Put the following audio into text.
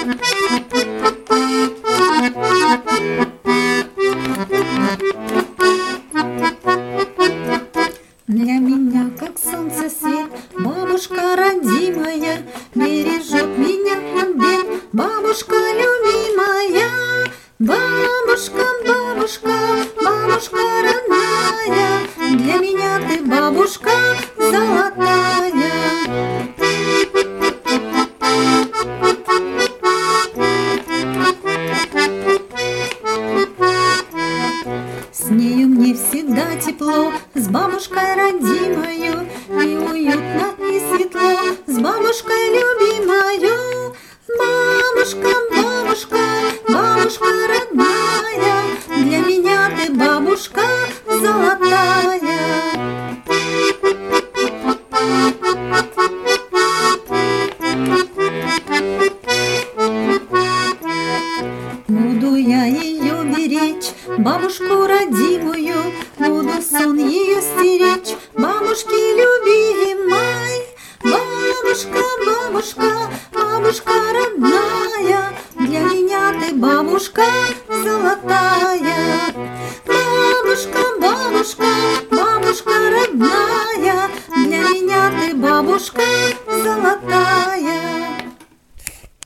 Для меня, как солнце свет, бабушка родимая, бережет меня от бед, бабушка любимая. Бабушка, бабушка, бабушка родная, для меня ты бабушка золотая. С нею мне всегда тепло, с бабушкой родимою, и уютно, и светло, с бабушкой любимою. Бабушка, бабушка, бабушка родная, для меня ты бабушка золотая. Буду я ее беречь, бабушку родимую, буду сон ее стеречь, бабушки любимой. Бабушка, бабушка, бабушка родная, для меня ты бабушка золотая. Бабушка, бабушка,